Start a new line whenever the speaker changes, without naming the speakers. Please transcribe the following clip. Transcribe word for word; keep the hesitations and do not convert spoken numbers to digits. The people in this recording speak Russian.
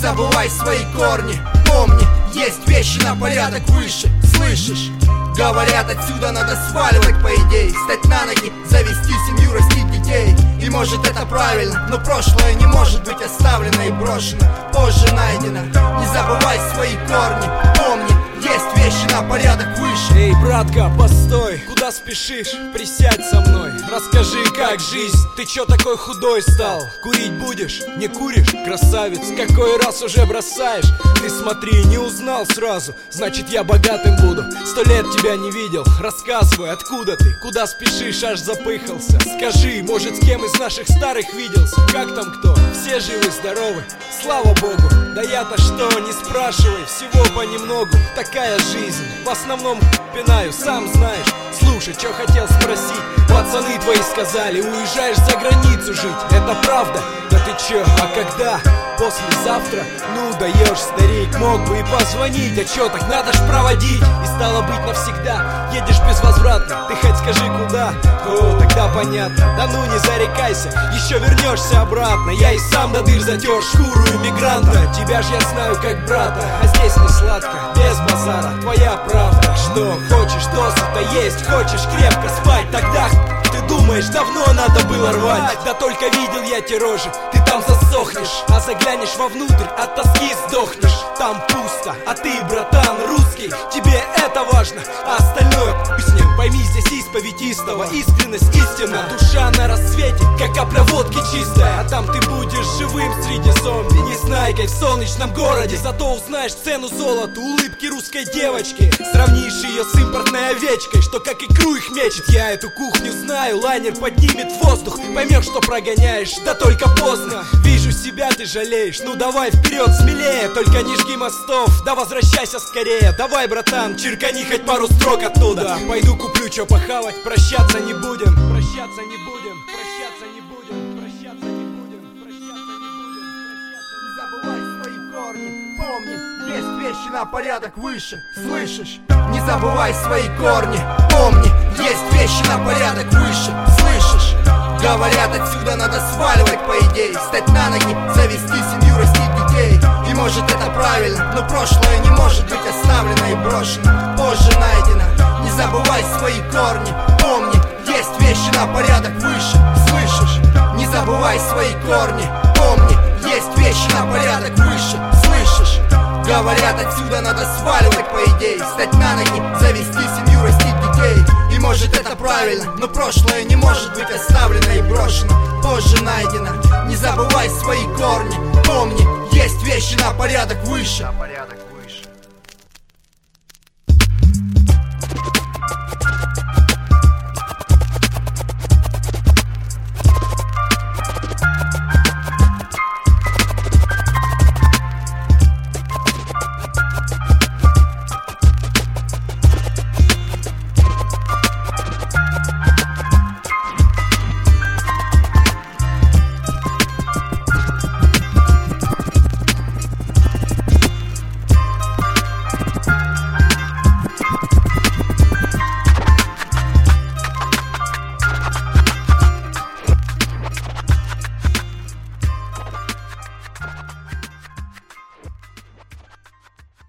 забывай свои корни. Помни, есть вещи на порядок выше. Слышишь? Говорят, отсюда надо сваливать, по идее. Встать на ноги, завести семью, растить детей. И может это правильно, но прошлое не может быть оставлено и брошено, позже найдено. Не забывай свои корни. Помни, есть вещи на порядок выше.
Эй, братка, постой, куда спешишь? Присядь со мной, расскажи, как жизнь. Ты чё такой худой стал? Курить будешь? Не куришь? Красавец, какой раз уже бросаешь? Ты смотри, не узнал сразу, значит я богатым буду. Сто лет тебя не видел, рассказывай, откуда ты? Куда спешишь, аж запыхался? Скажи, может, с кем из наших старых виделся? Как там кто? Все живы, здоровы? Слава богу. Да я-то что, не спрашивай, всего понемногу. Такая жизнь, в основном пинаю, сам знаешь. Слушай, чё хотел спросить? Пацаны твои сказали, уезжаешь за границу жить. Это правда? Да ты чё, а когда? Послезавтра? Ну даешь, старик, мог бы и позвонить. А чё так, надо ж проводить. И стало быть навсегда, едешь безвозвратно. Ты хоть скажи куда? О, тогда понятно. Да ну не зарекайся, еще вернешься обратно. Я и сам до дыр затер шкуру иммигранта. Тебя ж я знаю как брата, а здесь не сладко, без базара, твоя правда. Что хочешь, досыта есть, хочешь крепко спать, тогда ты думаешь, давно надо было рвать. Да только видел я те рожи, ты там засохнешь, а заглянешь вовнутрь, от тоски сдохнешь. Там пусто, а ты, братан, русский, тебе это важно, а остальное с ним. Пойми, здесь исповедь истого, искренность истина. Душа на рассвете, как капля водки чистая. А там ты будешь живым среди зомби, незнайкой в солнечном городе. Зато узнаешь цену золоту, улыбки русской девочки. Сравнишь ее с импортной овечкой, что как икру их мечет. Я эту кухню знаю, лайнер поднимет в воздух. Поймешь, что прогоняешь, да только поздно. Вижу себя, ты жалеешь, ну давай вперед смелее. Только не жги мостов, да возвращайся скорее. Давай, братан, черкани хоть пару строк оттуда. Пойду куплю чё похавать, прощаться не будем. Прощаться не будем, прощаться не будем, прощаться не будем, прощаться не будем.
Не забывай свои корни, помни, есть вещи на порядок выше. Слышишь? Не забывай свои корни, помни, есть вещи на порядок выше. Слышишь? Говорят, отсюда надо сваливать, по идее. Встать на ноги, завести семью, растить детей. И может это правильно, но прошлое не может быть оставлено и брошено, позже найдено. Не забывай свои корни, помни, есть вещи на порядок выше. Слышишь? Не забывай свои корни, помни, есть вещи на порядок выше. Слышишь? Говорят, отсюда надо сваливать, по идее. Встать на ноги, завести семью, растить детей. И может это правильно, но прошлое не может быть оставлено и брошено, позже найдено. Не забывай свои корни, помни, есть вещи на порядок выше.